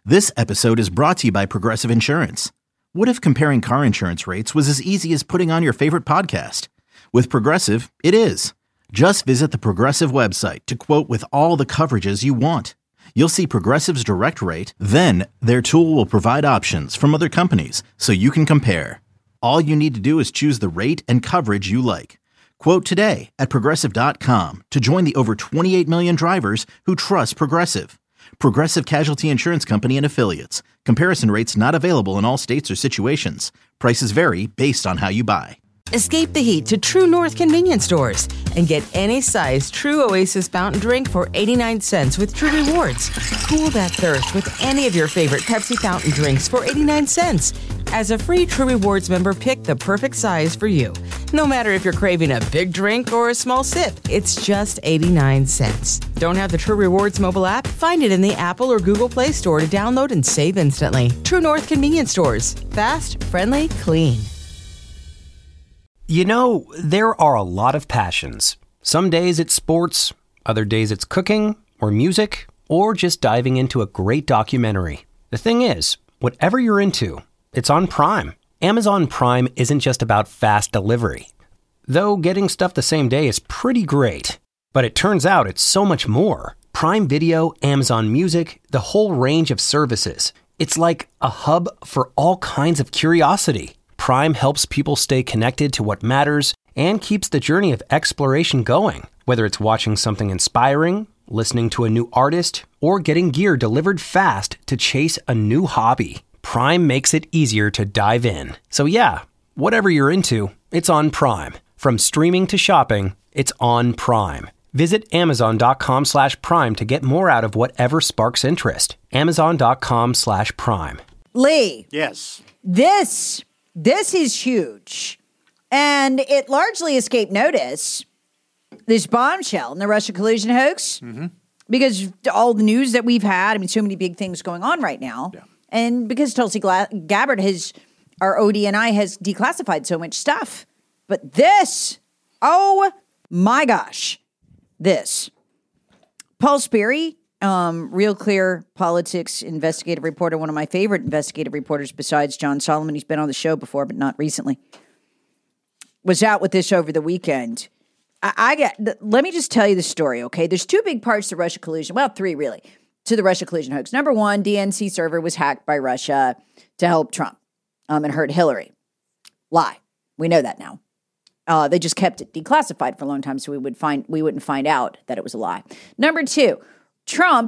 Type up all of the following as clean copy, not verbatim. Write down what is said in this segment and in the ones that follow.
This episode is brought to you by Progressive Insurance. What if comparing car insurance rates was as easy as putting on your favorite podcast? With Progressive, it is. Just visit the Progressive website to quote with all the coverages you want. You'll see Progressive's direct rate, then their tool will provide options from other companies so you can compare. All you need to do is choose the rate and coverage you like. Quote today at Progressive.com to join the over 28 million drivers who trust Progressive. Progressive Casualty Insurance Company and Affiliates. Comparison rates not available in all states or situations. Prices vary based on how you buy. Escape the heat to True North convenience stores and get any size True Oasis fountain drink for 89 cents with True Rewards. Cool that thirst with any of your favorite Pepsi fountain drinks for 89 cents. As a free True Rewards member, pick the perfect size for you. No matter if you're craving a big drink or a small sip, it's just 89 cents. Don't have the True Rewards mobile app? Find it in the Apple or Google Play Store to download and save instantly. True North convenience stores. Fast, friendly, clean. You know, there are a lot of passions. Some days it's sports, other days it's cooking, or music, or just diving into a great documentary. The thing is, whatever you're into, it's on Prime. Amazon Prime isn't just about fast delivery. Though getting stuff the same day is pretty great. But it turns out it's so much more. Prime Video, Amazon Music, the whole range of services. It's like a hub for all kinds of curiosity. Prime helps people stay connected to what matters and keeps the journey of exploration going. Whether it's watching something inspiring, listening to a new artist, or getting gear delivered fast to chase a new hobby, Prime makes it easier to dive in. So yeah, whatever you're into, it's on Prime. From streaming to shopping, it's on Prime. Visit Amazon.com/Prime to get more out of whatever sparks interest. Amazon.com/Prime. Lee. Yes. This is huge. And it largely escaped notice, this bombshell in the Russia collusion hoax, because all the news that we've had, I mean, so many big things going on right now. Yeah. And because Tulsi Gabbard our ODNI has declassified so much stuff. But this, oh my gosh, this. Paul Sperry, Real Clear Politics investigative reporter, one of my favorite investigative reporters besides John Solomon. He's been on the show before, but not recently. Was out with this over the weekend. Let me just tell you the story, okay? There's two big parts to Russia collusion. Well, three really, to the Russia collusion hoax. Number one, DNC server was hacked by Russia to help Trump and hurt Hillary. Lie. We know that now. They just kept it declassified for a long time, so we wouldn't find out that it was a lie. Number two, Trump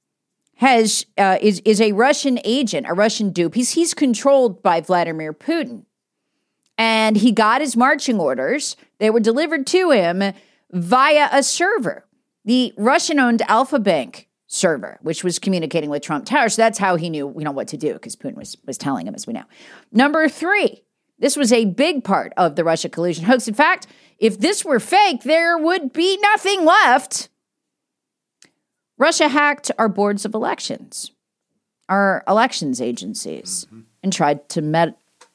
is a Russian agent, a Russian dupe. He's controlled by Vladimir Putin. And he got his marching orders. They were delivered to him via a server, the Russian-owned Alfa Bank server, which was communicating with Trump Tower. So that's how he knew, what to do, because Putin was telling him, as we know. Number three, this was a big part of the Russia collusion hoax. In fact, if this were fake, there would be nothing left. Russia hacked our boards of elections, our elections agencies, and tried to maybe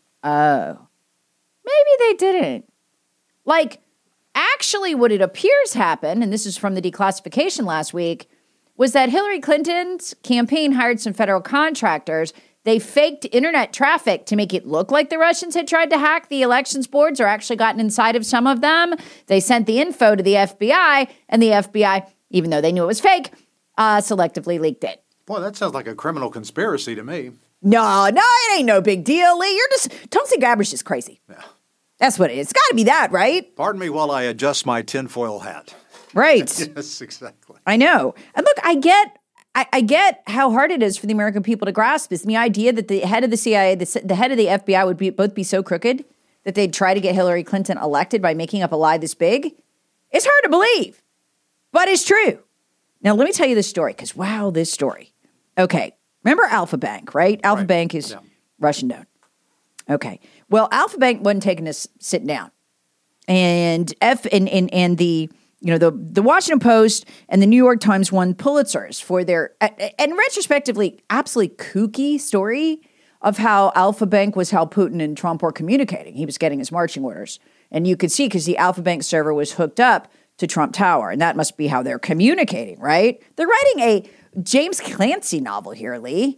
they didn't. Actually, what it appears happened, and this is from the declassification last week, was that Hillary Clinton's campaign hired some federal contractors. They faked internet traffic to make it look like the Russians had tried to hack the elections boards or actually gotten inside of some of them. They sent the info to the FBI, and the FBI, even though they knew it was fake, selectively leaked it. Boy, that sounds like a criminal conspiracy to me. No, it ain't no big deal, Lee. Tulsi Gabbard's just crazy. Yeah. That's what it is. It's got to be that, right? Pardon me while I adjust my tinfoil hat. Right. Yes, exactly. I know. And look, I get how hard it is for the American people to grasp this. And the idea that the head of the CIA, the head of the FBI would both be so crooked that they'd try to get Hillary Clinton elected by making up a lie this big. It's hard to believe, but it's true. Now, let me tell you this story, because wow, this story. Okay. Remember Alfa Bank, right? Alfa Bank is Russian-owned. Okay. Well, Alfa Bank wasn't taking us sitting down. And the Washington Post and the New York Times won Pulitzers for their, and retrospectively, absolutely kooky story of how Alfa Bank was how Putin and Trump were communicating. He was getting his marching orders. And you could see, because the Alfa Bank server was hooked up to Trump Tower, and that must be how they're communicating, right? They're writing a James Clancy novel here, Lee.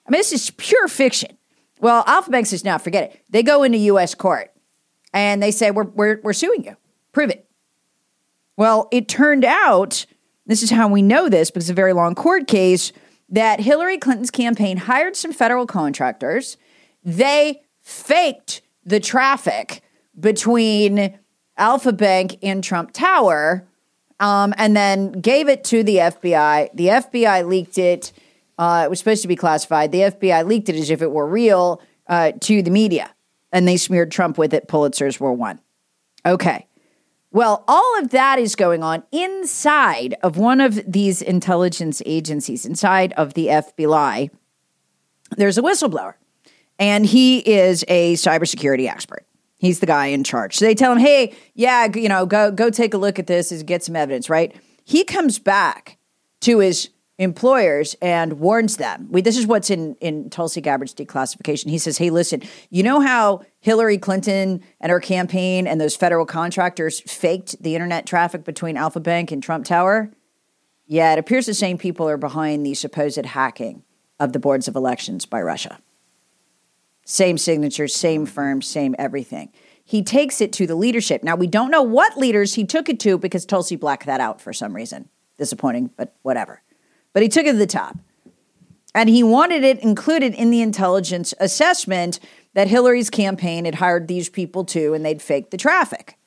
I mean, this is pure fiction. Well, Alpha Bank says, no, forget it. They go into U.S. court and they say, we're suing you. Prove it. Well, it turned out, this is how we know this because it's a very long court case, that Hillary Clinton's campaign hired some federal contractors. They faked the traffic between Alpha Bank and Trump Tower, and then gave it to the FBI. The FBI leaked it. It was supposed to be classified. The FBI leaked it as if it were real to the media, and they smeared Trump with it. Pulitzers were won. Okay. Well, all of that is going on inside of one of these intelligence agencies, inside of the FBI. There's a whistleblower, and he is a cybersecurity expert. He's the guy in charge. So they tell him, hey, yeah, go take a look at this and get some evidence, right? He comes back to his employers and warns them. This is what's in Tulsi Gabbard's declassification. He says, hey, listen, you know how Hillary Clinton and her campaign and those federal contractors faked the internet traffic between Alpha Bank and Trump Tower? Yeah, it appears the same people are behind the supposed hacking of the boards of elections by Russia. Same signatures, same firm, same everything. He takes it to the leadership. Now, we don't know what leaders he took it to because Tulsi blacked that out for some reason. Disappointing, but whatever. But he took it to the top. And he wanted it included in the intelligence assessment that Hillary's campaign had hired these people to, and they'd faked the traffic.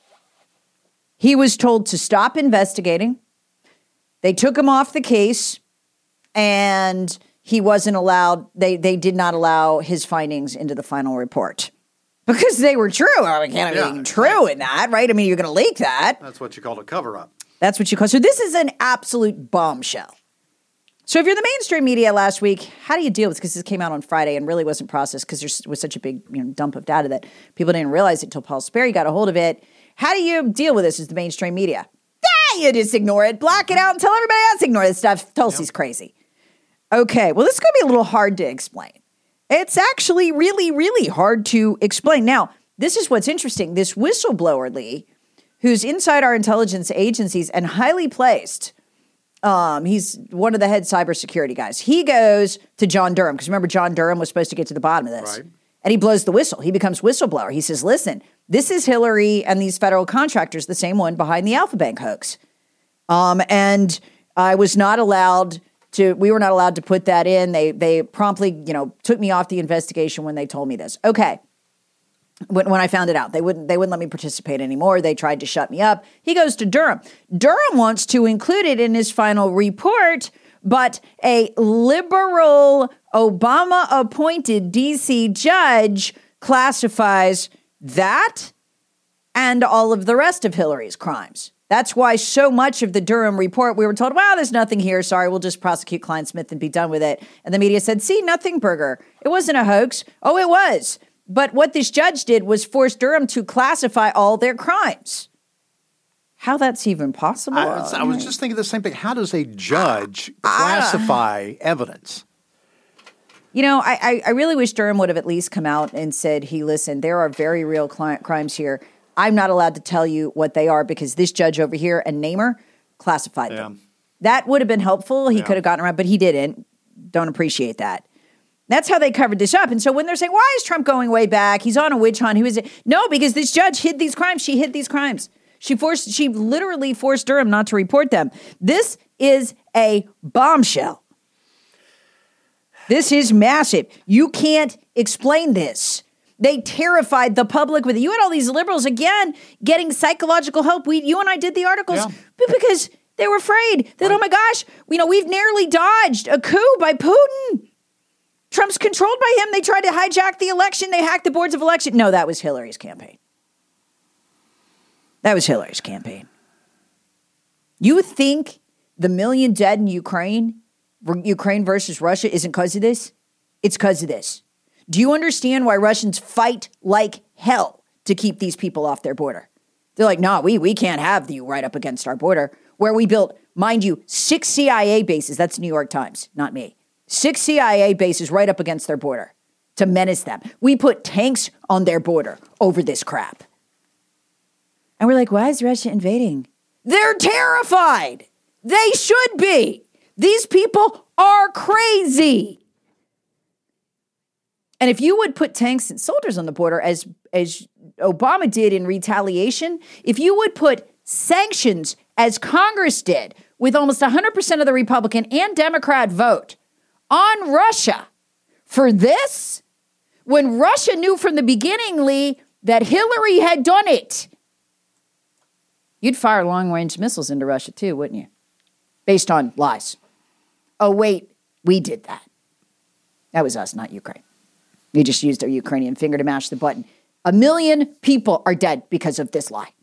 He was told to stop investigating. They took him off the case, and he wasn't allowed, they did not allow his findings into the final report. Because they were true. I can't have anything true in that, right? I mean, you're going to leak that. That's what you call a cover-up. That's what you call. So this is an absolute bombshell. So if you're the mainstream media last week, how do you deal with this? Because this came out on Friday and really wasn't processed because there was such a big dump of data that people didn't realize it until Paul Sperry got a hold of it. How do you deal with this as the mainstream media? You just ignore it, block it out, and tell everybody else to ignore this stuff. Tulsi's crazy. Okay, well, this is going to be a little hard to explain. It's actually really, really hard to explain. Now, this is what's interesting. This whistleblower, Lee, who's inside our intelligence agencies and highly placed, he's one of the head cybersecurity guys. He goes to John Durham, because remember, John Durham was supposed to get to the bottom of this. Right. And he blows the whistle. He becomes whistleblower. He says, listen, this is Hillary and these federal contractors, the same one behind the Alpha Bank hoax. And I was not allowed we were not allowed to put that in. They promptly, took me off the investigation when they told me this. Okay. When I found it out, they wouldn't let me participate anymore. They tried to shut me up. He goes to Durham. Durham wants to include it in his final report, but a liberal Obama-appointed D.C. judge classifies that and all of the rest of Hillary's crimes. That's why so much of the Durham report, we were told, well, there's nothing here. Sorry, we'll just prosecute Klein-Smith and be done with it. And the media said, see, nothing, Burger. It wasn't a hoax. Oh, it was. But what this judge did was force Durham to classify all their crimes. How that's even possible? I was just thinking the same thing. How does a judge classify evidence? I really wish Durham would have at least come out and said, hey, listen, there are very real crimes here. I'm not allowed to tell you what they are because this judge over here and Namer classified them. That would have been helpful. He could have gotten around, but he didn't. Don't appreciate that. That's how they covered this up. And so when they're saying, why is Trump going way back? He's on a witch hunt. Who is it? No, because this judge hid these crimes. She hid these crimes. She literally forced Durham not to report them. This is a bombshell. This is massive. You can't explain this. They terrified the public with it. You had all these liberals, again, getting psychological help. You and I did the articles because they were afraid that, oh my gosh, we've nearly dodged a coup by Putin. Trump's controlled by him. They tried to hijack the election. They hacked the boards of election. No, that was Hillary's campaign. That was Hillary's campaign. You think the million dead in Ukraine versus Russia isn't because of this? It's because of this. Do you understand why Russians fight like hell to keep these people off their border? They're like, no, we can't have you right up against our border, where we built, mind you, 6 CIA bases. That's New York Times, not me. 6 CIA bases right up against their border to menace them. We put tanks on their border over this crap. And we're like, why is Russia invading? They're terrified. They should be. These people are crazy. And if you would put tanks and soldiers on the border, as Obama did in retaliation, if you would put sanctions, as Congress did, with almost 100% of the Republican and Democrat vote on Russia for this, when Russia knew from the beginning, Lee, that Hillary had done it, you'd fire long-range missiles into Russia too, wouldn't you? Based on lies. Oh, wait, we did that. That was us, not Ukraine. We just used our Ukrainian finger to mash the button. 1 million people are dead because of this lie.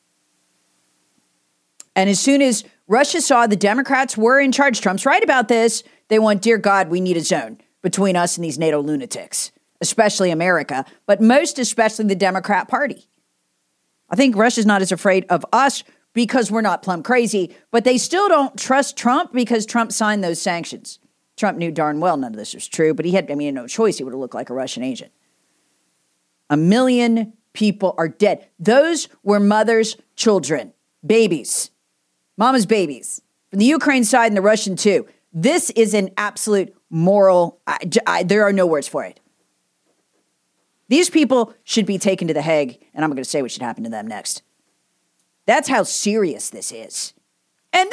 And as soon as Russia saw the Democrats were in charge, Trump's right about this, they went, dear God, we need a zone between us and these NATO lunatics, especially America, but most especially the Democrat Party. I think Russia's not as afraid of us because we're not plumb crazy, but they still don't trust Trump because Trump signed those sanctions. Trump knew darn well none of this was true, but he had no choice. He would have looked like a Russian agent. 1 million people are dead. Those were mothers' children, babies, mama's babies, from the Ukraine side and the Russian too. This is an absolute moral, there are no words for it. These people should be taken to The Hague, and I'm going to say what should happen to them next. That's how serious this is. And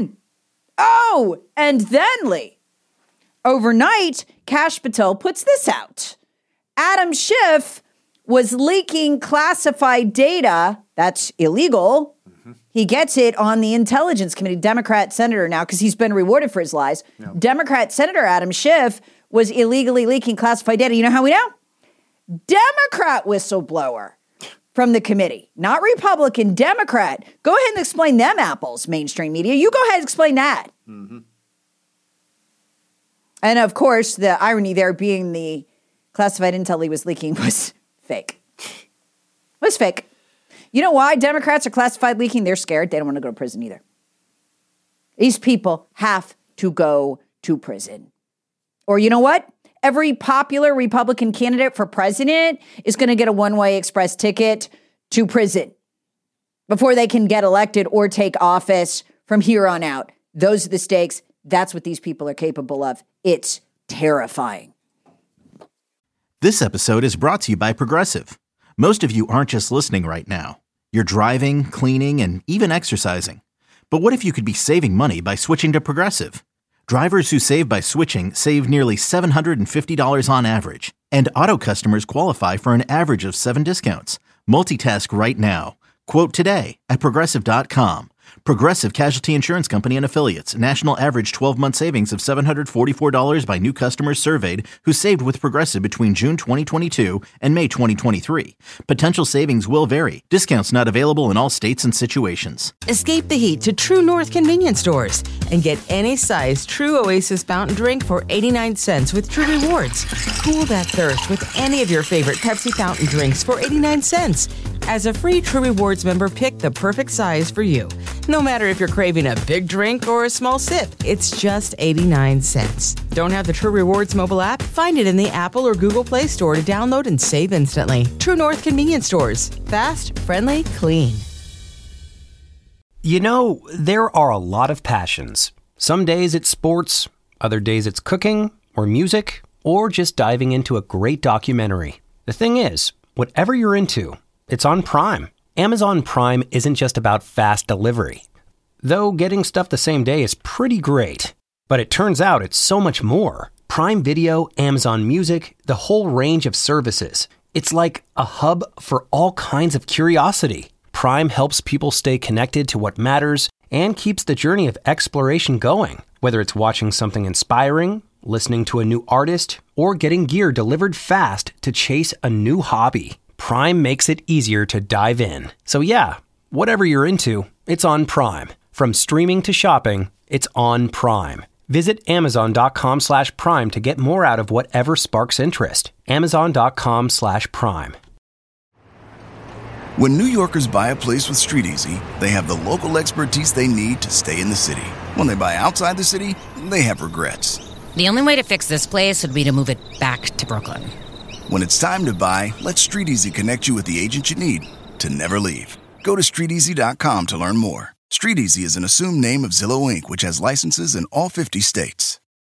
then, Lee, overnight, Kash Patel puts this out. Adam Schiff was leaking classified data. That's illegal. Mm-hmm. He gets it on the Intelligence Committee, Democrat senator now, because he's been rewarded for his lies. No. Democrat Senator Adam Schiff was illegally leaking classified data. You know how we know? Democrat whistleblower from the committee, not Republican, Democrat. Go ahead and explain them apples, mainstream media. You go ahead and explain that. Mm-hmm. And of course, the irony there being the classified intel he was leaking was fake. Was fake. You know why Democrats are classified leaking? They're scared. They don't want to go to prison either. These people have to go to prison. Or you know what? Every popular Republican candidate for president is going to get a one-way express ticket to prison before they can get elected or take office from here on out. Those are the stakes. That's what these people are capable of. It's terrifying. This episode is brought to you by Progressive. Most of you aren't just listening right now. You're driving, cleaning, and even exercising. But what if you could be saving money by switching to Progressive? Drivers who save by switching save nearly $750 on average, and auto customers qualify for an average of 7 discounts. Multitask right now. Quote today at Progressive.com. Progressive Casualty Insurance Company and Affiliates. National average 12-month savings of $744 by new customers surveyed who saved with Progressive between June 2022 and May 2023. Potential savings will vary. Discounts not available in all states and situations. Escape the heat to True North convenience stores and get any size True Oasis fountain drink for 89 cents with True Rewards. Cool that thirst with any of your favorite Pepsi fountain drinks for 89 cents. As a free True Rewards member, pick the perfect size for you. No matter if you're craving a big drink or a small sip, it's just 89 cents. Don't have the True Rewards mobile app? Find it in the Apple or Google Play Store to download and save instantly. True North convenience stores. Fast, friendly, clean. You know, there are a lot of passions. Some days it's sports, other days it's cooking or music, or just diving into a great documentary. The thing is, whatever you're into, it's on Prime. Amazon Prime isn't just about fast delivery. Though getting stuff the same day is pretty great. But it turns out it's so much more. Prime Video, Amazon Music, the whole range of services. It's like a hub for all kinds of curiosity. Prime helps people stay connected to what matters and keeps the journey of exploration going. Whether it's watching something inspiring, listening to a new artist, or getting gear delivered fast to chase a new hobby. Prime makes it easier to dive in. So yeah, whatever you're into, it's on Prime. From streaming to shopping, it's on Prime. Visit Amazon.com/Prime to get more out of whatever sparks interest. Amazon.com/Prime. When New Yorkers buy a place with StreetEasy, they have the local expertise they need to stay in the city. When they buy outside the city, they have regrets. The only way to fix this place would be to move it back to Brooklyn. When it's time to buy, let StreetEasy connect you with the agent you need to never leave. Go to StreetEasy.com to learn more. StreetEasy is an assumed name of Zillow Inc., which has licenses in all 50 states.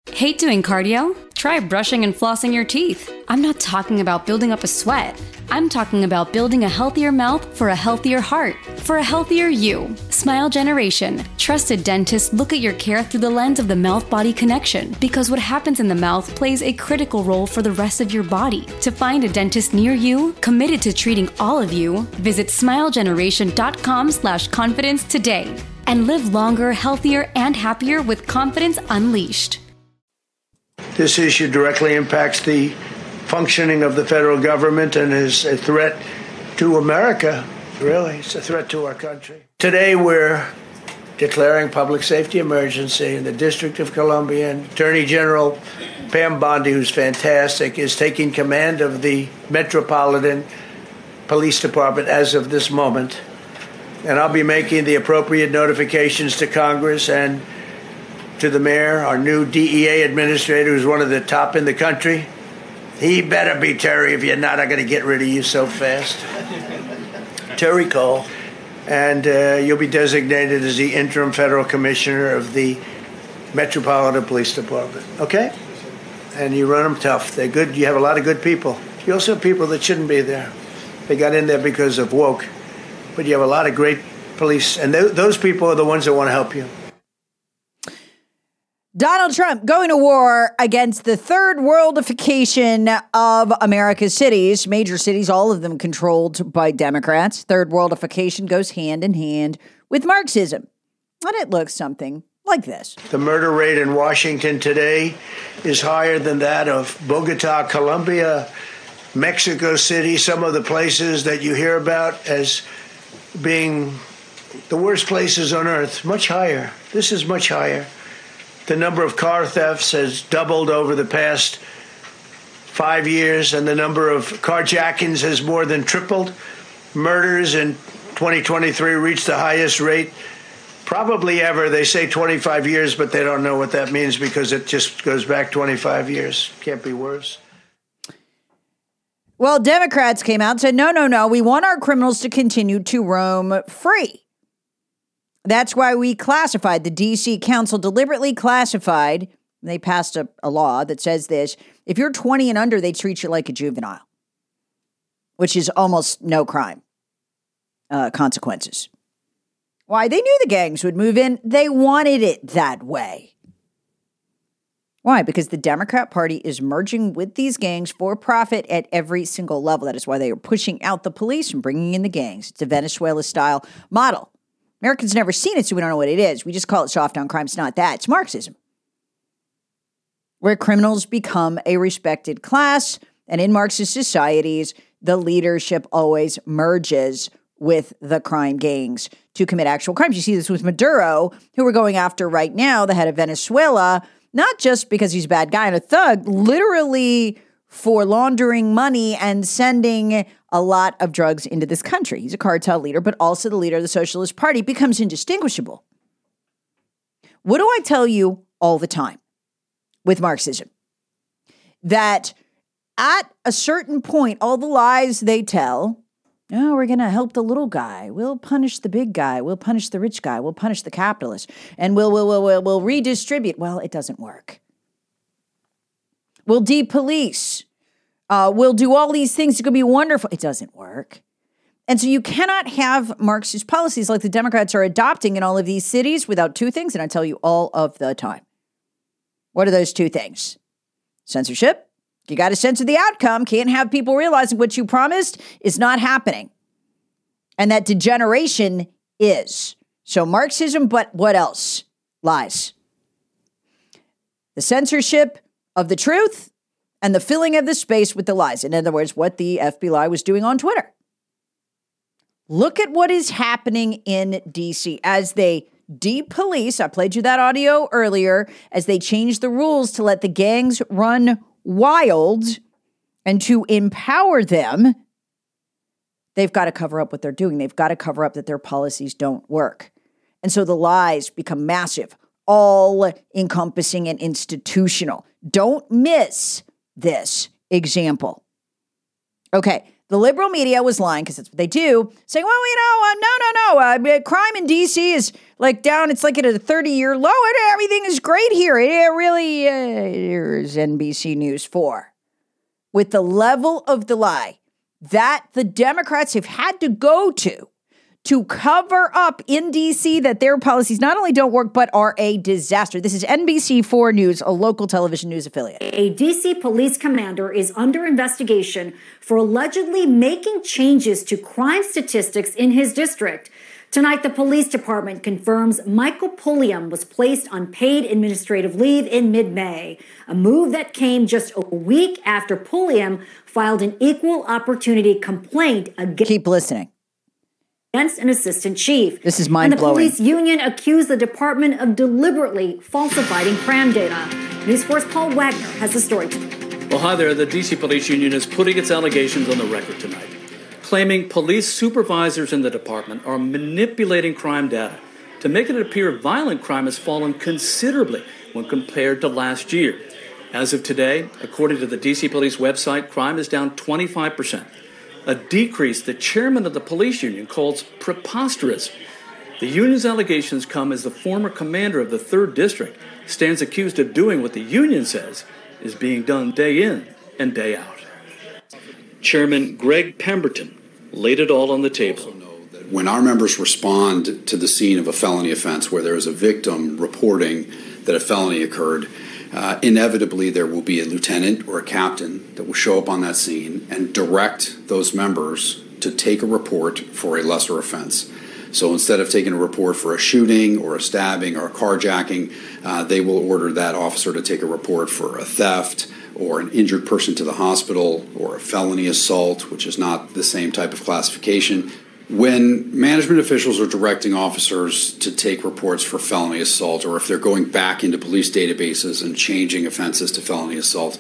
Hate doing cardio? Try brushing and flossing your teeth. I'm not talking about building up a sweat. I'm talking about building a healthier mouth for a healthier heart, for a healthier you. Smile Generation. Trusted dentists look at your care through the lens of the mouth-body connection, because what happens in the mouth plays a critical role for the rest of your body. To find a dentist near you, committed to treating all of you, visit smilegeneration.com/confidence today. And live longer, healthier, and happier with confidence unleashed. This issue directly impacts the functioning of the federal government and is a threat to America. Really, it's a threat to our country. Today, we're declaring public safety emergency in the District of Columbia, and Attorney General Pam Bondi, who's fantastic, is taking command of the Metropolitan Police Department as of this moment. And I'll be making the appropriate notifications to Congress and to the mayor, our new DEA administrator, who's one of the top in the country. He better be Terry. If you're not, I'm going to get rid of you so fast. Terry Cole. And you'll be designated as the interim federal commissioner of the Metropolitan Police Department. Okay? And you run them tough. They're good. You have a lot of good people. You also have people that shouldn't be there. They got in there because of woke. But you have a lot of great police. And those people are the ones that want to help you. Donald Trump going to war against the third worldification of America's cities, major cities, all of them controlled by Democrats. Third worldification goes hand in hand with Marxism. And it looks something like this. The murder rate in Washington today is higher than that of Bogota, Colombia, Mexico City, some of the places that you hear about as being the worst places on earth, much higher. This is much higher. The number of car thefts has doubled over the past 5 years, and the number of carjackings has more than tripled. Murders in 2023 reached the highest rate probably ever. They say 25 years, but they don't know what that means because it just goes back 25 years. Can't be worse. Well, Democrats came out and said, no, we want our criminals to continue to roam free. That's why we classified, the D.C. Council deliberately classified, they passed a law that says this, if you're 20 and under, they treat you like a juvenile, which is almost no crime consequences. Why? They knew the gangs would move in. They wanted it that way. Why? Because the Democrat Party is merging with these gangs for profit at every single level. That is why they are pushing out the police and bringing in the gangs. It's a Venezuela-style model. Americans never seen it, so we don't know what it is. We just call it soft on crime. It's not that. It's Marxism, where criminals become a respected class. And in Marxist societies, the leadership always merges with the crime gangs to commit actual crimes. You see this with Maduro, who we're going after right now, the head of Venezuela, not just because he's a bad guy and a thug, literally for laundering money and sending a lot of drugs into this country. He's a cartel leader, but also the leader of the Socialist Party, becomes indistinguishable. What do I tell you all the time with Marxism? That at a certain point, all the lies they tell, oh, we're going to help the little guy. We'll punish the big guy. We'll punish the rich guy. We'll punish the capitalist. And we'll redistribute. Well, it doesn't work. We'll depolice. We'll do all these things. It's going to be wonderful. It doesn't work. And so you cannot have Marxist policies like the Democrats are adopting in all of these cities without two things, and I tell you all of the time. What are those two things? Censorship. You got to censor the outcome. Can't have people realizing what you promised is not happening. And that degeneration is. So Marxism, but what else? Lies. The censorship of the truth and the filling of the space with the lies. In other words, what the FBI was doing on Twitter. Look at what is happening in D.C. as they depolice. I played you that audio earlier. As they change the rules to let the gangs run wild and to empower them, they've got to cover up what they're doing. They've got to cover up that their policies don't work. And so the lies become massive, all-encompassing and institutional. Don't miss this example. Okay, The liberal media was lying because that's what they do, saying, well, no. Crime in D.C. is like down. It's like at a 30-year low. And everything is great here. It really is NBC News 4. With the level of the lie that the Democrats have had to go to cover up in D.C. that their policies not only don't work, but are a disaster. This is NBC4 News, a local television news affiliate. A D.C. police commander is under investigation for allegedly making changes to crime statistics in his district. Tonight, the police department confirms Michael Pulliam was placed on paid administrative leave in mid-May, a move that came just a week after Pulliam filed an equal opportunity complaint against... Keep listening. Against an assistant chief. This is mind-blowing. And the police union accused the department of deliberately falsifying crime data. News 4's Paul Wagner has the story. Well, hi there. The D.C. Police Union is putting its allegations on the record tonight, claiming police supervisors in the department are manipulating crime data to make it appear violent crime has fallen considerably when compared to last year. As of today, according to the D.C. Police website, crime is down 25%. A decrease the chairman of the police union calls preposterous. The union's allegations come as the former commander of the 3rd District stands accused of doing what the union says is being done day in and day out. Chairman Greg Pemberton laid it all on the table. When our members respond to the scene of a felony offense where there is a victim reporting that a felony occurred, inevitably there will be a lieutenant or a captain that will show up on that scene and direct those members to take a report for a lesser offense. So instead of taking a report for a shooting or a stabbing or a carjacking, they will order that officer to take a report for a theft or an injured person to the hospital or a felony assault, which is not the same type of classification. When management officials are directing officers to take reports for felony assault, or if they're going back into police databases and changing offenses to felony assault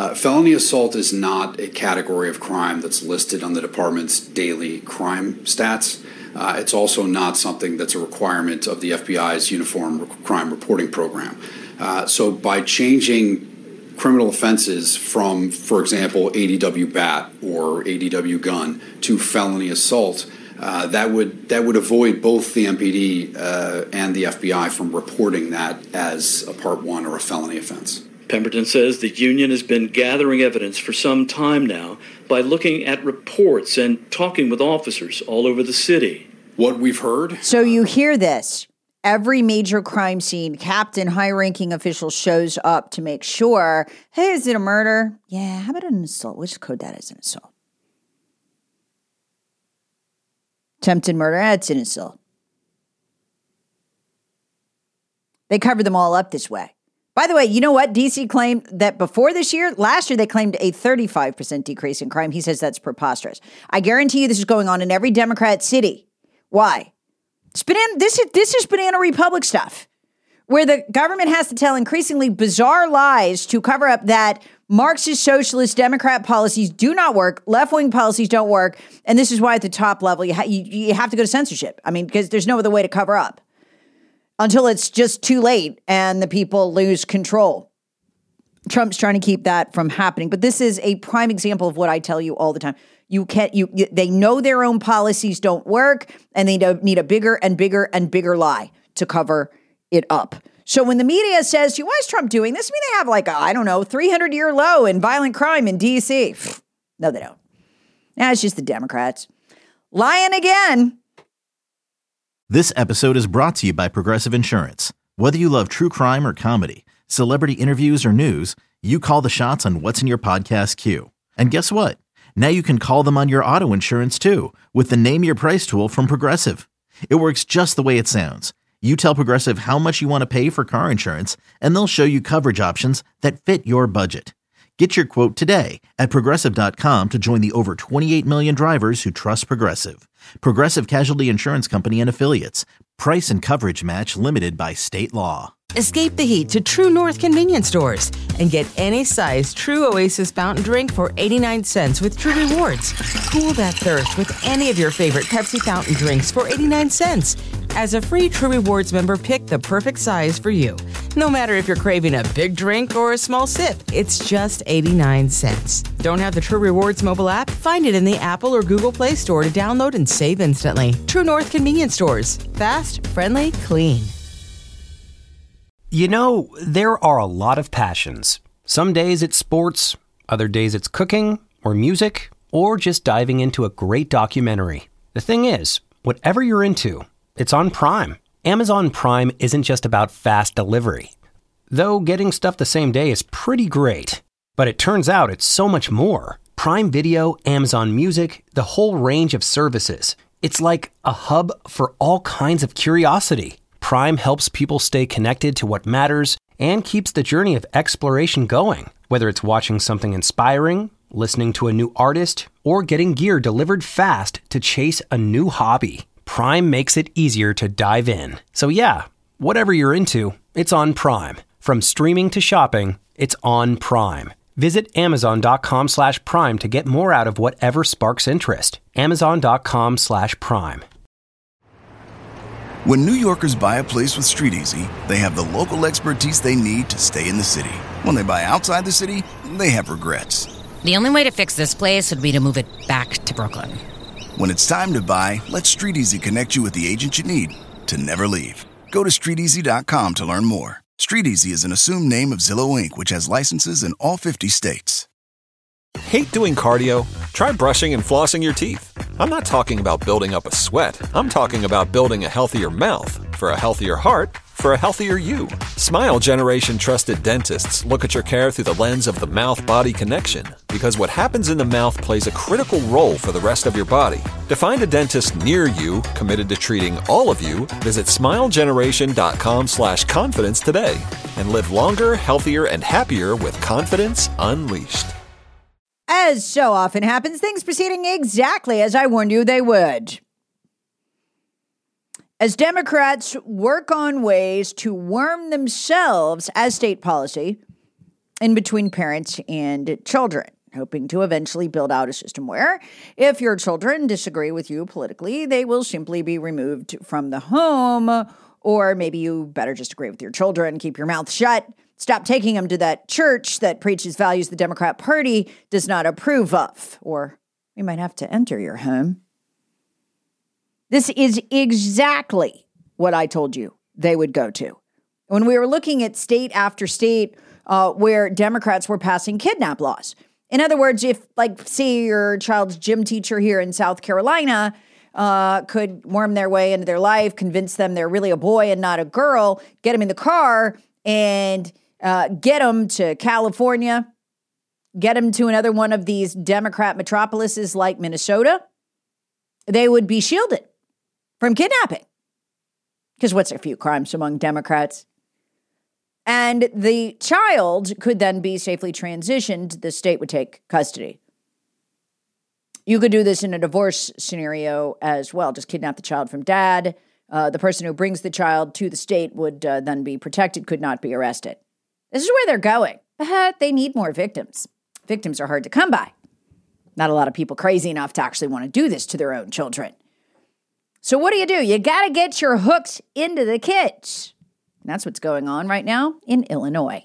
is not a category of crime that's listed on the department's daily crime stats. It's also not something that's a requirement of the FBI's Uniform Crime Reporting Program. So by changing criminal offenses from, for example, ADW bat or ADW gun to felony assault, that would avoid both the MPD and the FBI from reporting that as a Part 1 or a felony offense. Pemberton says the union has been gathering evidence for some time now by looking at reports and talking with officers all over the city. What we've heard... So you hear this. Every major crime scene, captain, high-ranking official shows up to make sure, hey, is it a murder? Yeah, how about an assault? We'll just code that as an assault. Attempted murder, it's an assault. They cover them all up this way. By the way, you know what? DC claimed that before last year, they claimed a 35% decrease in crime. He says that's preposterous. I guarantee you this is going on in every Democrat city. Why? This is Banana Republic stuff, where the government has to tell increasingly bizarre lies to cover up that Marxist, socialist, Democrat policies do not work, left-wing policies don't work, and this is why at the top level you have to go to censorship. I mean, because there's no other way to cover up until it's just too late and the people lose control. Trump's trying to keep that from happening, but this is a prime example of what I tell you all the time. They know their own policies don't work, and they need a bigger and bigger and bigger lie to cover it up. So when the media says, why is Trump doing this? I mean, they have like, 300-year low in violent crime in D.C. No, they don't. It's just the Democrats. Lying again. This episode is brought to you by Progressive Insurance. Whether you love true crime or comedy, celebrity interviews or news, you call the shots on what's in your podcast queue. And guess what? Now you can call them on your auto insurance too with the Name Your Price tool from Progressive. It works just the way it sounds. You tell Progressive how much you want to pay for car insurance, and they'll show you coverage options that fit your budget. Get your quote today at Progressive.com to join the over 28 million drivers who trust Progressive. Progressive Casualty Insurance Company and Affiliates. Price and coverage match limited by state law. Escape the heat to True North convenience stores and get any size True Oasis fountain drink for 89 cents with True Rewards. Cool that thirst with any of your favorite Pepsi fountain drinks for 89 cents. As a free True Rewards member, pick the perfect size for you. No matter if you're craving a big drink or a small sip, it's just 89 cents. Don't have the True Rewards mobile app? Find it in the Apple or Google Play Store to download and save instantly. True North Convenience Stores. Fast, friendly, clean. You know, there are a lot of passions. Some days it's sports, other days it's cooking or music, or just diving into a great documentary. The thing is, whatever you're into, it's on Prime. Amazon Prime isn't just about fast delivery. Though getting stuff the same day is pretty great. But it turns out it's so much more. Prime Video, Amazon Music, the whole range of services. It's like a hub for all kinds of curiosity. Prime helps people stay connected to what matters and keeps the journey of exploration going. Whether it's watching something inspiring, listening to a new artist, or getting gear delivered fast to chase a new hobby, Prime makes it easier to dive in. So yeah, whatever you're into, it's on Prime. From streaming to shopping, it's on Prime. Visit Amazon.com/Prime to get more out of whatever sparks interest. Amazon.com/Prime. When New Yorkers buy a place with StreetEasy, they have the local expertise they need to stay in the city. When they buy outside the city, they have regrets. The only way to fix this place would be to move it back to Brooklyn. When it's time to buy, let StreetEasy connect you with the agent you need to never leave. Go to StreetEasy.com to learn more. StreetEasy is an assumed name of Zillow Inc., which has licenses in all 50 states. Hate doing cardio? Try brushing and flossing your teeth. I'm not talking about building up a sweat. I'm talking about building a healthier mouth. For a healthier heart, for a healthier you. Smile Generation trusted dentists look at your care through the lens of the mouth-body connection, because what happens in the mouth plays a critical role for the rest of your body. To find a dentist near you committed to treating all of you, visit smilegeneration.com/confidence today and live longer, healthier, and happier with confidence unleashed. As so often happens, things proceeding exactly as I warned you they would. As Democrats work on ways to worm themselves as state policy in between parents and children, hoping to eventually build out a system where, if your children disagree with you politically, they will simply be removed from the home, or maybe you better just agree with your children, keep your mouth shut, stop taking them to that church that preaches values the Democrat Party does not approve of, or we might have to enter your home. This is exactly what I told you they would go to. When we were looking at state after state where Democrats were passing kidnap laws. In other words, if, like, say your child's gym teacher here in South Carolina could worm their way into their life, convince them they're really a boy and not a girl, get them in the car and get them to California, get them to another one of these Democrat metropolises like Minnesota, they would be shielded from kidnapping. Because what's a few crimes among Democrats? And the child could then be safely transitioned. The state would take custody. You could do this in a divorce scenario as well. Just kidnap the child from dad. The person who brings the child to the state would then be protected, could not be arrested. This is where they're going. But they need more victims. Victims are hard to come by. Not a lot of people crazy enough to actually want to do this to their own children. So what do? You got to get your hooks into the kids. And that's what's going on right now in Illinois.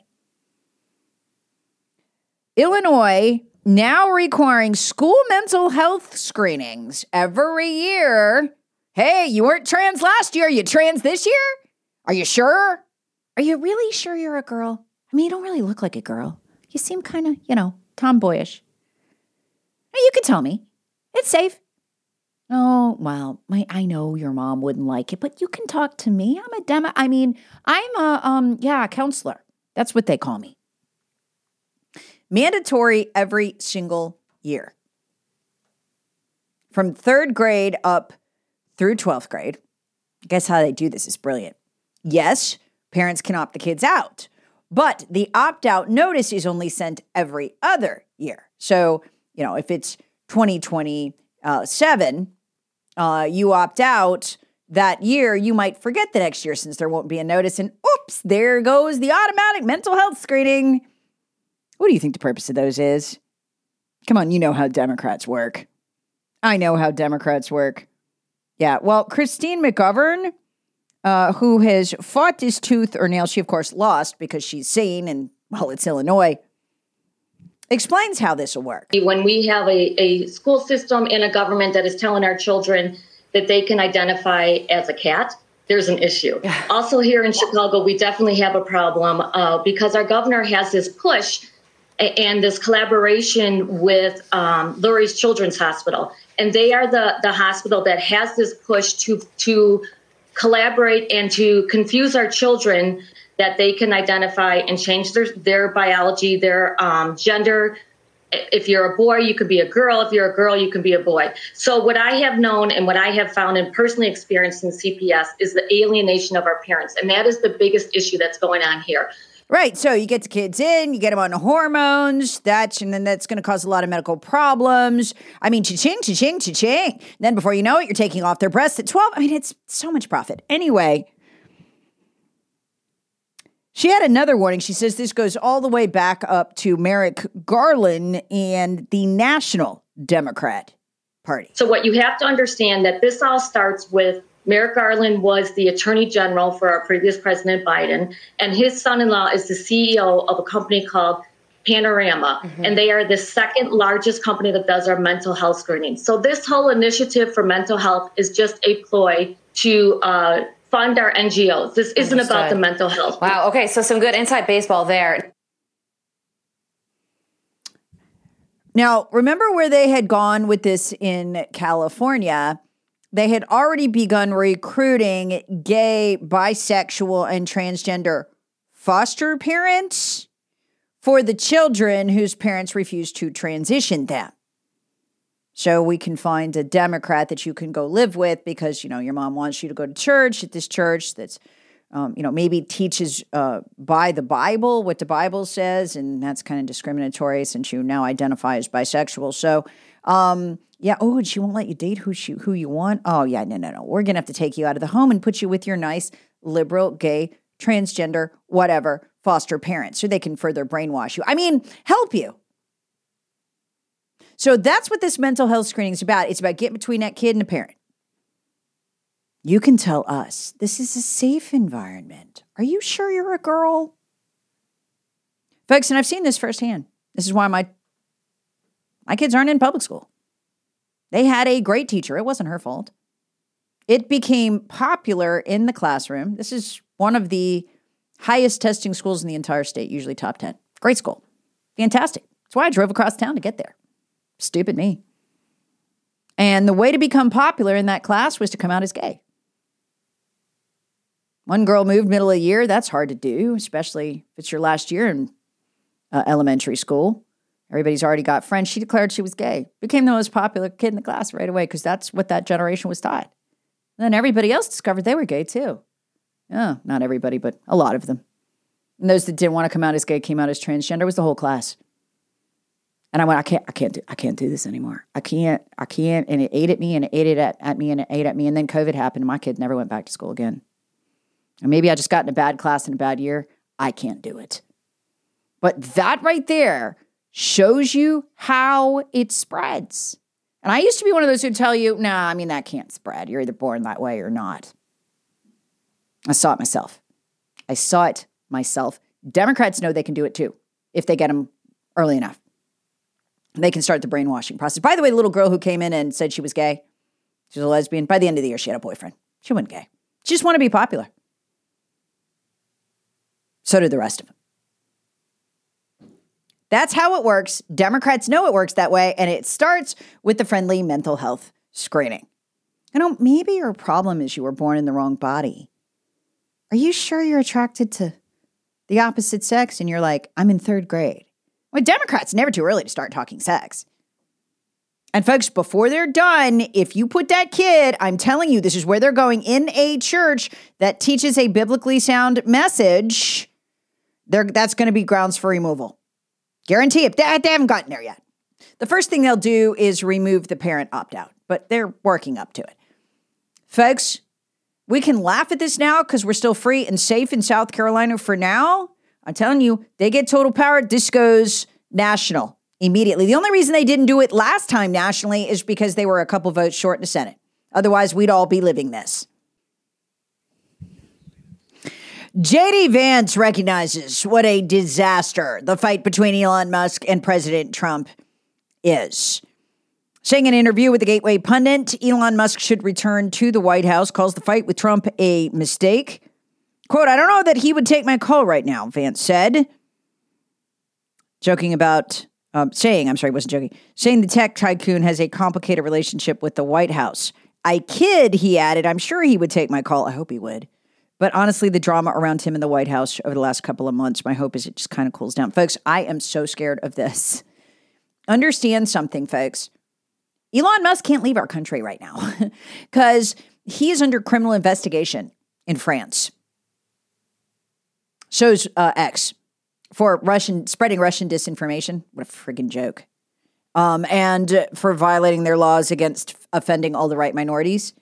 Illinois now requiring school mental health screenings every year. Hey, you weren't trans last year. You trans this year? Are you sure? Are you really sure you're a girl? I mean, you don't really look like a girl. You seem kind of, tomboyish. You could tell me. It's safe. Oh, well, I know your mom wouldn't like it, but you can talk to me. I'm a counselor. That's what they call me. Mandatory every single year. From 3rd grade up through 12th grade. Guess how they do this is brilliant. Yes, parents can opt the kids out, but the opt-out notice is only sent every other year. So, if it's 2027, you opt out that year, you might forget the next year since there won't be a notice, and oops, there goes the automatic mental health screening. What do you think the purpose of those is? Come on, you know how Democrats work. I know how Democrats work. Yeah, well, Christine McGovern who has fought this tooth or nail. She, of course, lost because she's sane and, well, it's Illinois. Explains how this will work. When we have a school system and a government that is telling our children that they can identify as a cat, there's an issue. Also here in Chicago, we definitely have a problem because our governor has this push and this collaboration with Lurie's Children's Hospital. And they are the hospital that has this push to collaborate and to confuse our children that they can identify and change their biology, their gender. If you're a boy, you could be a girl. If you're a girl, you can be a boy. So what I have known and what I have found and personally experienced in CPS is the alienation of our parents. And that is the biggest issue that's going on here. Right. So you get the kids in, you get them on hormones, and then that's going to cause a lot of medical problems. I mean, cha-ching, cha-ching, cha-ching. Then before you know it, you're taking off their breasts at 12. I mean, it's so much profit. Anyway, she had another warning. She says this goes all the way back up to Merrick Garland and the National Democrat Party. So what you have to understand that this all starts with Merrick Garland was the attorney general for our previous President Biden, and his son-in-law is the CEO of a company called Panorama, and they are the second largest company that does our mental health screening. So this whole initiative for mental health is just a ploy to fund our NGOs. This isn't about the mental health. Wow. Okay. So some good inside baseball there. Now, remember where they had gone with this in California? They had already begun recruiting gay, bisexual, and transgender foster parents for the children whose parents refused to transition them. So we can find a Democrat that you can go live with because, your mom wants you to go to church at this church that's, maybe teaches by the Bible, what the Bible says, and that's kind of discriminatory since you now identify as bisexual. So, and she won't let you date who you want. Oh, yeah, no. We're going to have to take you out of the home and put you with your nice liberal, gay, transgender, whatever, foster parents so they can further brainwash you. I mean, help you. So that's what this mental health screening is about. It's about getting between that kid and the parent. You can tell us this is a safe environment. Are you sure you're a girl? Folks, and I've seen this firsthand. This is why my kids aren't in public school. They had a great teacher. It wasn't her fault. It became popular in the classroom. This is one of the highest testing schools in the entire state, usually top 10. Great school. Fantastic. That's why I drove across town to get there. Stupid me. And the way to become popular in that class was to come out as gay. One girl moved middle of the year. That's hard to do, especially if it's your last year in elementary school. Everybody's already got friends. She declared she was gay. Became the most popular kid in the class right away because that's what that generation was taught. And then everybody else discovered they were gay too. Oh, not everybody, but a lot of them. And those that didn't want to come out as gay came out as transgender. Was the whole class. And I went, I can't do this anymore. I can't. And it ate at me and it ate at me and it ate at me. And then COVID happened and my kid never went back to school again. And maybe I just got in a bad class in a bad year. I can't do it. But that right there shows you how it spreads. And I used to be one of those who tell you, that can't spread. You're either born that way or not. I saw it myself. Democrats know they can do it too if they get them early enough. They can start the brainwashing process. By the way, the little girl who came in and said she was gay, she was a lesbian. By the end of the year, she had a boyfriend. She wasn't gay. She just wanted to be popular. So did the rest of them. That's how it works. Democrats know it works that way, and it starts with the friendly mental health screening. Maybe your problem is you were born in the wrong body. Are you sure you're attracted to the opposite sex? And you're like, I'm in third grade. Well, Democrats, never too early to start talking sex. And folks, before they're done, if you put that kid, I'm telling you, this is where they're going, in a church that teaches a biblically sound message, that's going to be grounds for removal. Guarantee it. They haven't gotten there yet. The first thing they'll do is remove the parent opt-out, but they're working up to it. Folks, we can laugh at this now because we're still free and safe in South Carolina for now. I'm telling you, they get total power. This goes national immediately. The only reason they didn't do it last time nationally is because they were a couple votes short in the Senate. Otherwise, we'd all be living this. J.D. Vance recognizes what a disaster the fight between Elon Musk and President Trump is. Saying in an interview with the Gateway Pundit, Elon Musk should return to the White House, calls the fight with Trump a mistake. Quote, I don't know that he would take my call right now, Vance said. Saying the tech tycoon has a complicated relationship with the White House. I kid, he added, I'm sure he would take my call. I hope he would. But honestly, the drama around him in the White House over the last couple of months, my hope is it just kind of cools down. Folks, I am so scared of this. Understand something, folks. Elon Musk can't leave our country right now because he is under criminal investigation in France. So's X for spreading Russian disinformation. What a friggin' joke. And for violating their laws against offending all the right minorities.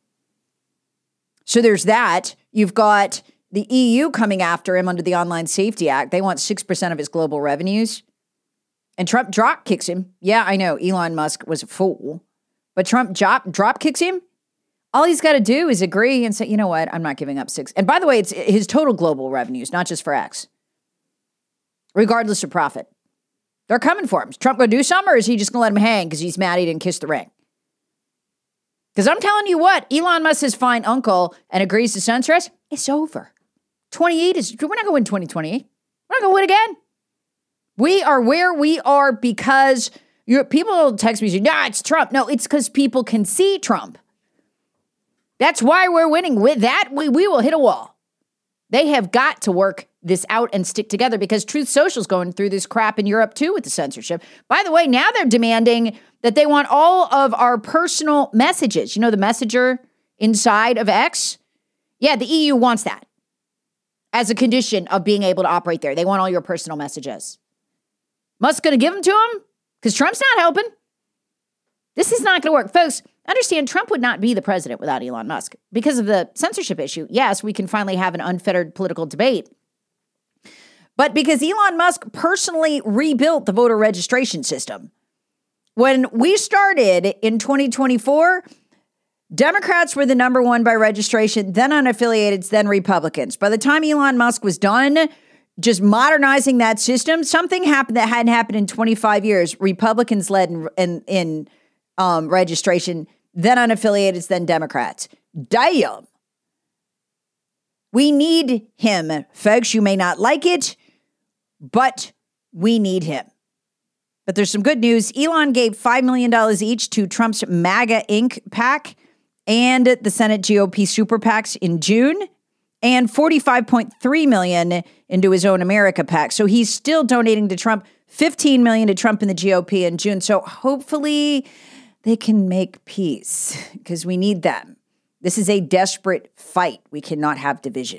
So there's that. You've got the EU coming after him under the Online Safety Act. They want 6% of his global revenues. And Trump drop kicks him. Yeah, I know Elon Musk was a fool. But Trump drop kicks him. All he's got to do is agree and say, you know what, I'm not giving up 6. And by the way, it's his total global revenues, not just for X. Regardless of profit. They're coming for him. Is Trump going to do something, or is he just going to let him hang because he's mad he didn't kiss the ring? Because I'm telling you what, Elon Musk says fine uncle and agrees to censor us. It's over. 28 is, we're not going to win 2028. We're not going to win again. We are where we are because people text me and say, nah, it's Trump. No, it's because people can see Trump. That's why we're winning. With that, we will hit a wall. They have got to work this out and stick together because Truth Social's going through this crap in Europe too with the censorship. By the way, now they're demanding that they want all of our personal messages. You know, the messenger inside of X? Yeah, the EU wants that as a condition of being able to operate there. They want all your personal messages. Musk's going to give them to him because Trump's not helping. This is not going to work. Folks, understand Trump would not be the president without Elon Musk because of the censorship issue. Yes, we can finally have an unfettered political debate. But because Elon Musk personally rebuilt the voter registration system. When we started in 2024, Democrats were the number one by registration, then unaffiliated, then Republicans. By the time Elon Musk was done just modernizing that system, something happened that hadn't happened in 25 years. Republicans led in registration, then unaffiliated, then Democrats. Damn. We need him, folks. You may not like it, but we need him. But there's some good news. Elon gave $5 million each to Trump's MAGA Inc. PAC and the Senate GOP super PACs in June, and $45.3 million into his own America PAC. So he's still donating to Trump, $15 million to Trump and the GOP in June. So hopefully they can make peace because we need them. This is a desperate fight. We cannot have division.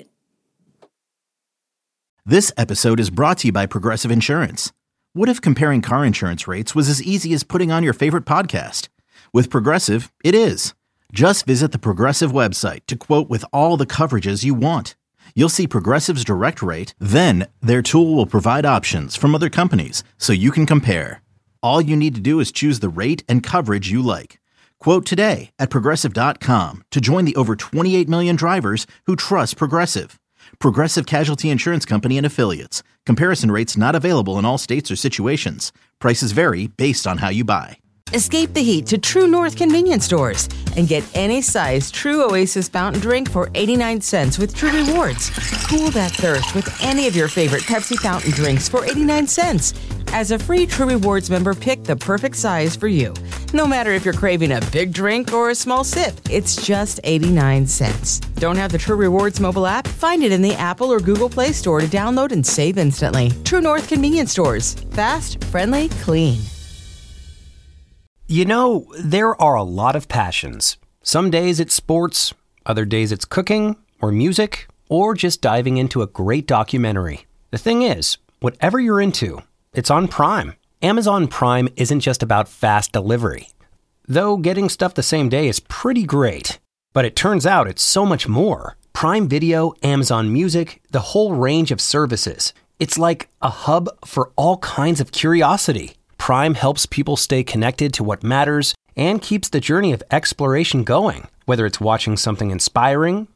This episode is brought to you by Progressive Insurance. What if comparing car insurance rates was as easy as putting on your favorite podcast? With Progressive, it is. Just visit the Progressive website to quote with all the coverages you want. You'll see Progressive's direct rate, then their tool will provide options from other companies so you can compare. All you need to do is choose the rate and coverage you like. Quote today at Progressive.com to join the over 28 million drivers who trust Progressive. Progressive Casualty Insurance Company and Affiliates. Comparison rates not available in all states or situations. Prices vary based on how you buy. Escape the heat to True North convenience stores and get any size True Oasis fountain drink for 89 cents with True Rewards. Cool that thirst with any of your favorite Pepsi fountain drinks for 89 cents. As a free True Rewards member, pick the perfect size for you. No matter if you're craving a big drink or a small sip, it's just 89 cents. Don't have the True Rewards mobile app? Find it in the Apple or Google Play Store to download and save instantly. True North convenience stores. Fast, friendly, clean. You know, there are a lot of passions. Some days it's sports, other days it's cooking or music, or just diving into a great documentary. The thing is, whatever you're into, it's on Prime. Amazon Prime isn't just about fast delivery. Though getting stuff the same day is pretty great. But it turns out it's so much more. Prime Video, Amazon Music, the whole range of services. It's like a hub for all kinds of curiosity. Prime helps people stay connected to what matters and keeps the journey of exploration going. Whether it's watching something inspiring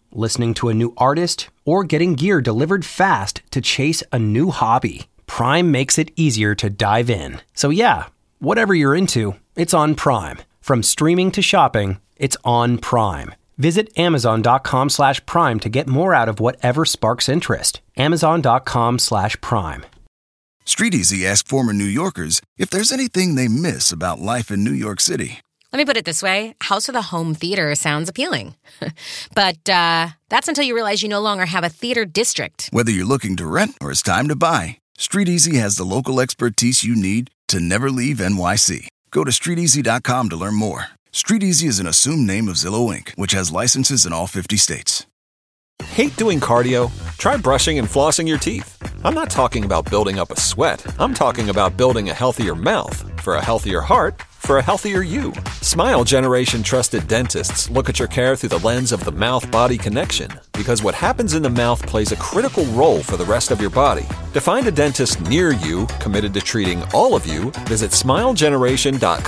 listening to a new artist, or getting gear delivered fast to chase a new hobby. Prime makes it easier to dive in. So yeah, whatever you're into, it's on Prime. From streaming to shopping, it's on Prime. Visit Amazon.com/Prime to get more out of whatever sparks interest. Amazon.com/Prime. StreetEasy asked former New Yorkers if there's anything they miss about life in New York City. Let me put it this way. House with a home theater sounds appealing. But that's until you realize you no longer have a theater district. Whether you're looking to rent or it's time to buy, StreetEasy has the local expertise you need to never leave NYC. Go to StreetEasy.com to learn more. StreetEasy is an assumed name of Zillow Inc., which has licenses in all 50 states. Hate doing cardio? Try brushing and flossing your teeth. I'm not talking about building up a sweat. I'm talking about building a healthier mouth. For a healthier heart, for a healthier you. Smile Generation trusted dentists look at your care through the lens of the mouth-body connection, because what happens in the mouth plays a critical role for the rest of your body. To find a dentist near you committed to treating all of you, visit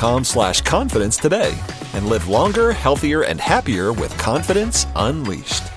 smilegeneration.com/confidence today and live longer, healthier, and happier with confidence unleashed.